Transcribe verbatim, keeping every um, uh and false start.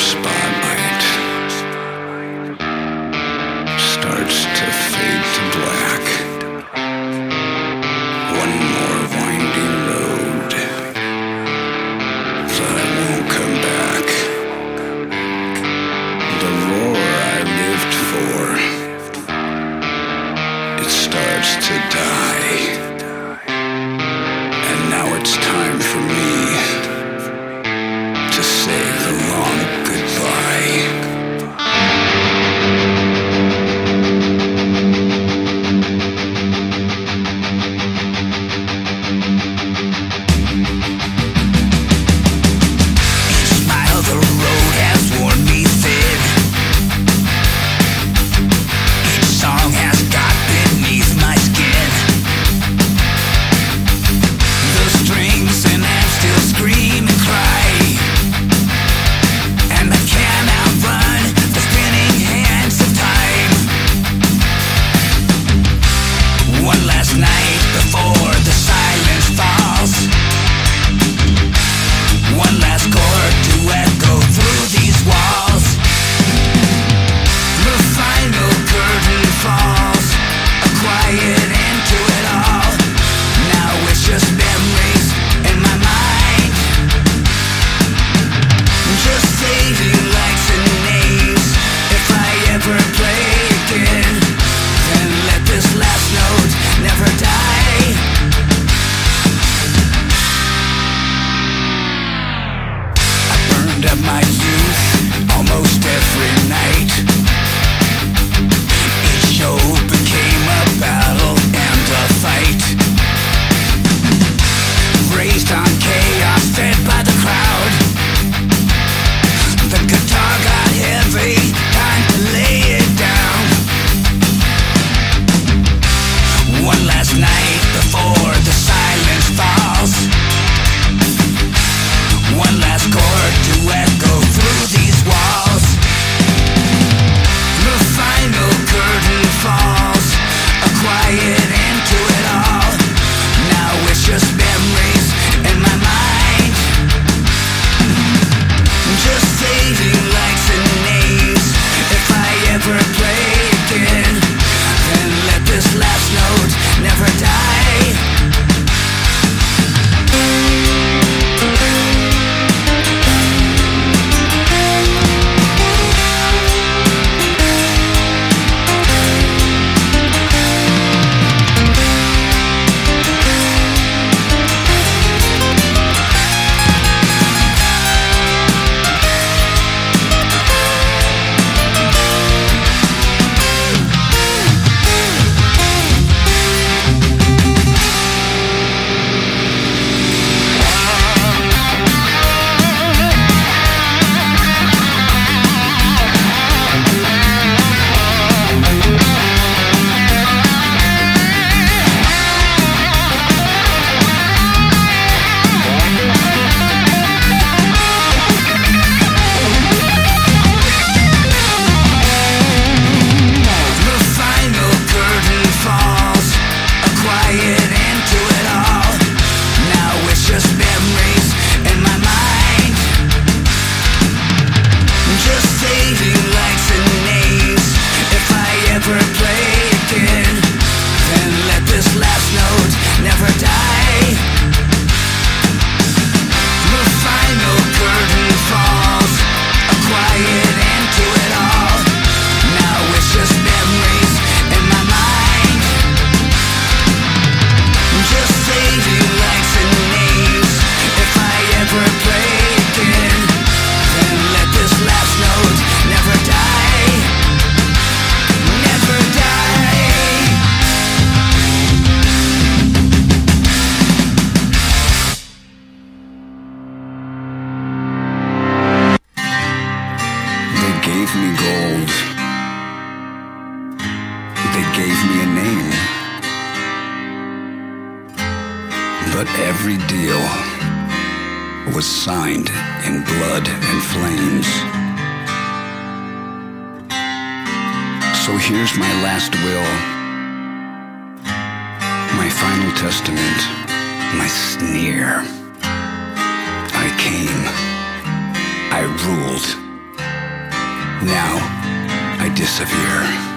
spotlight starts to fade to black. One more winding road that I won't come back. The roar I lived for, it starts to die. And now it's time for me to say the long goodbye. But every deal was signed in blood and flames. So here's my last will, my final testament, my sneer. I came, I ruled, Now, I disappear.